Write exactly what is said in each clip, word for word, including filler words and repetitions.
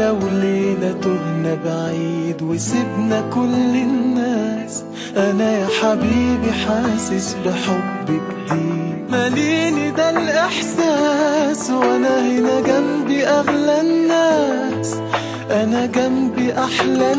لو ليلة تهنا بعيد وسبنا كل الناس، أنا يا حبيبي حاسس بحب جديد ماليني ده الإحساس، وأنا هنا جنبي أغلى الناس، أنا جنبي أحلى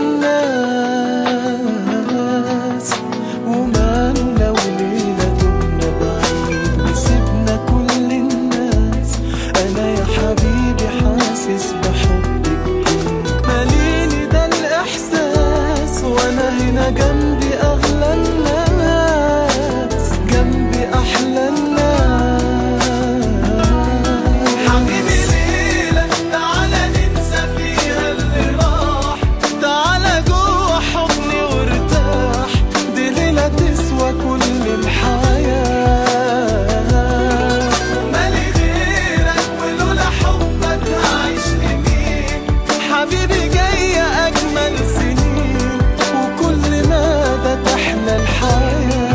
الناس. وماله لو ليلة تهنا بعيد وسبنا كل الناس، أنا يا حبيبي حاسس بحب جديد ماليني ده الإحساس، وأنا هنا جنبي أغلى الناس، جنبي أحلى الناس. حبيبي ليلة تعالى ننسى فيها اللي راح، تعالى جوه حضني وارتاح، دي ليلة تسوى كل الحياة. مالي غيرك ولولا حبك هعيش لمين، حبيبي جاية أجمل سنين، وكل مدى تحلى الحياة.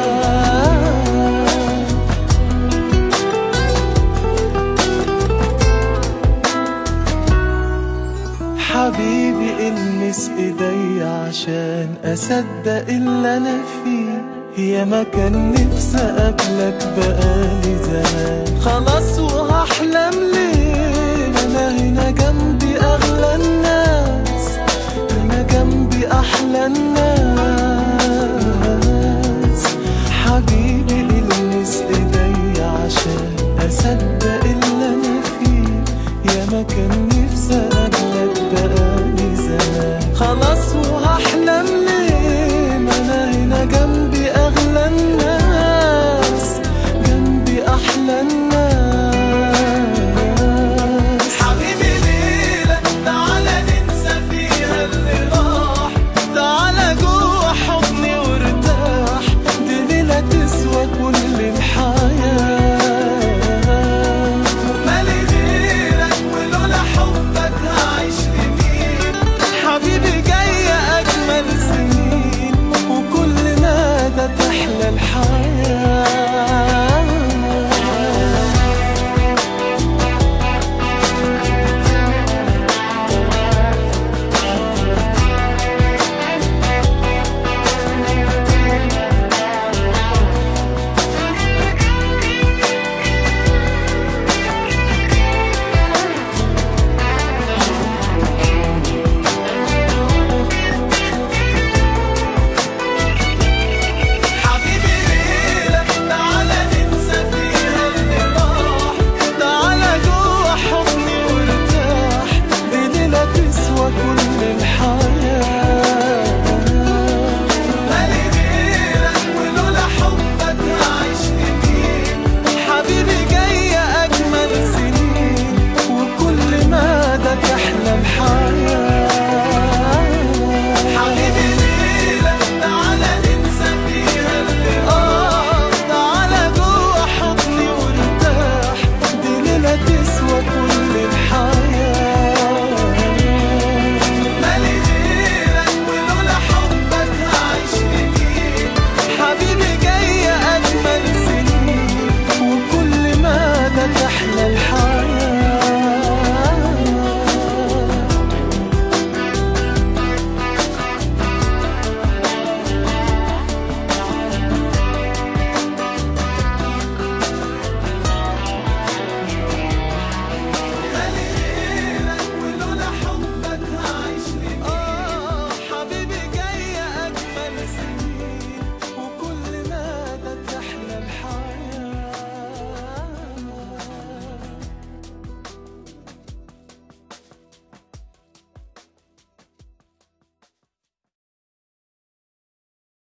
حبيبي المس ايدي عشان اصدق اللي انا فيه، يا ما كان نفسي اقابلك بقالي زمان، خلاص وهحلم ليه، انا هنا جنبي اغلى الناس.